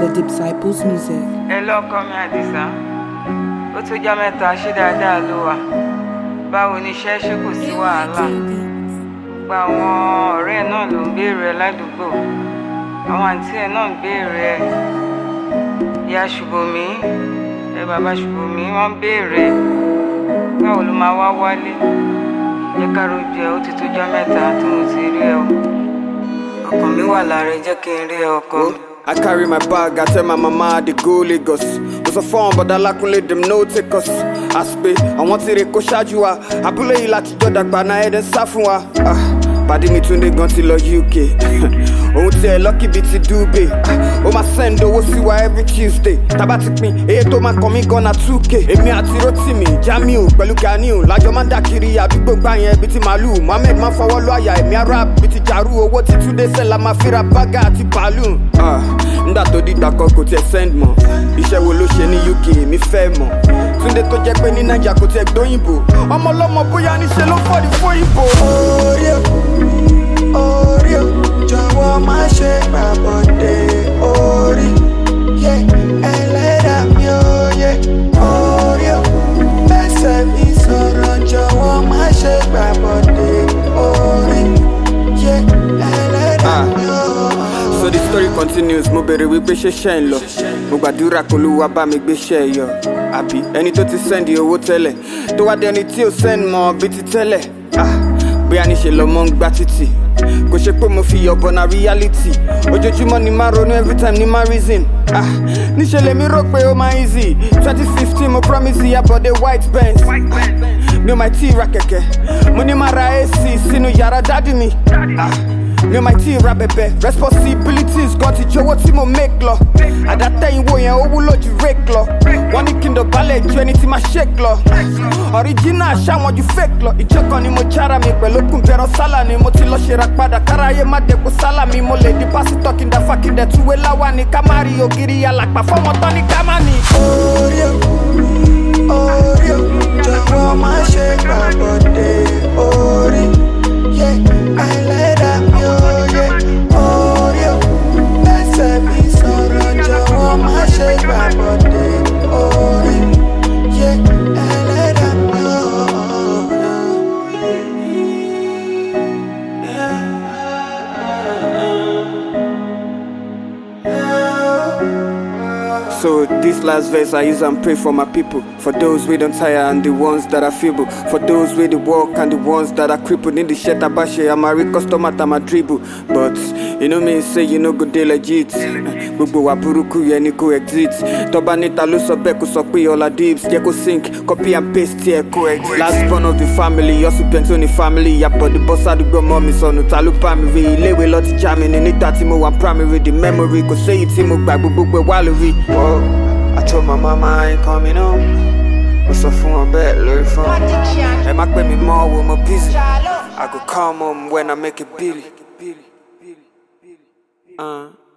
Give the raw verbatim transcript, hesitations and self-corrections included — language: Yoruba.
the Disciples Music. Hello, come here, Adisa. Ó tó jọ́ mẹ́ta ṣé dáadáa ló wà. Báwo ni iṣẹ́ ṣe kò sí wàhálà? Gba àwọn ọ̀rẹ́ ẹ̀ náà ló ń béèrè ẹ ládùúgbò. Àwọn àǹtí ẹ̀ náà ń béèrè ẹ. Ìyá Ṣùbọ́mi, ẹ bàbá Ṣùbọ́mi wọ́n ń béèrè. Báwo ló máa wá wálé? Jẹ́ ká rojú ẹ, ó ti tó jọ́ mẹ́ta tí mo ti rí ẹ o. Ọkàn mi wà lára ẹ, jẹ́ kí n rí ẹ ọkọ mi. I carry my bag, I tell my mama they go Lagos. Was a phone, but I like let them know take us. I spay, I want to go Shajua. I pull a lot to Jodak, but I head and Safua. Ah, Paddy me to the gun till U K. Oh, tell lucky bit to Dubai. Oh, my send over see why every Tuesday. Tabatic me, eh, to my coming gonna two K. Eh, me at Rotimi, Jamiu, Belukaniu, like your man Dakiri, I do bang a bit malu. Mohamed man for lawyer, me a rap, bit Jaru, what it today sell a mafira bagati balloon. Ah. Nda to di dako ko te send mo iṣẹ́ wo ló ṣe ní U K mi fẹ́ mọ̀ Túndé tó jẹ́ pé ní Naija kò te gbóyìnbó ọmọ ọlọ́mọ bóyá níṣe ló fọ́ di fóyìnbó. Orí o orí o jọ̀wọ́ má ṣe gbàbọ̀dé orí yẹ ẹlẹ́dàá mi ò yẹ orí o bẹ́sẹ̀ mi sọ̀rọ̀ jọ̀wọ́ má ṣe gbàbọ̀dé orí yẹ ẹlẹ́dàá mi ò. So the story continues, mo bèrè wípé ṣe ṣe ń lọ. Mo gbàdúrà k'Olúwa bá mi gbé ṣe yọ. Àbí ẹni tó ti send owó tẹ́lẹ̀, tó wá dé ẹni tí ò send mọ́ bí ti tẹ́lẹ̀. Ah, bóyá níṣe lọ́mọ ń gbá títì. Kò ṣe pé mo fi yọ̀bọ̀ na reality. Ojoojúmọ́ ni máa ronú every time ni máa reason. Ah, níṣe lèmi rò pé ó máa easy. twenty fifteen mo promise ìyá bọ̀dé white Benz. Mi ò máa tí ì ra kẹ̀kẹ́. Mo ní máa ra A C sínú yàrá dádì mi. Ah. Me and my team rap bebe. Responsibilities got to show what mo make law. At that time wo yen owo loju rake law. One the kingdom ballet ju anything ma shake law. Original sha won ju fake law. Ijokan ni mo chara mi pẹ̀lú kun pero sala ni mo ti lọ ṣe ra padà karaye ma de ko sala mi mo le di pastor kin da fucking de tuwe lawa ni kamari ogiri alapa fomo ton ni kamani. Orí o orí o jọ̀wọ́ má ṣe gbàbọ̀dé orí. Yeah, I let up yo, yeah, oh, yo. Bẹ́sẹ̀ mi sọ̀rọ̀ jọ̀wọ́ má ṣe gbàbọ̀dé orí. Yeah, I let up yo. So this last verse I use and pray for my people. For those we don't tire and the ones that are feeble. For those with the walk and the ones that are crippled. In the shed abashe, I'm a real customer to my dribble. But you know me say you know good day legit. Gbogbo wa buruku ye ni ko exit. Toba nita lo so be ko so pe all our dips. Ye ko sink, copy and paste here ko exit. Last born of the family, also plenty on the family. Ya but the boss adu go mommy son utalu family. Ilewe lot jamming in it that mo one primary. The memory ko say it mo gba gbogbo wallery. I told my mama I ain't coming home. What's up for my bed, Lord phone? And my baby mom with my busy. I could come home when I make it Billy. Uh.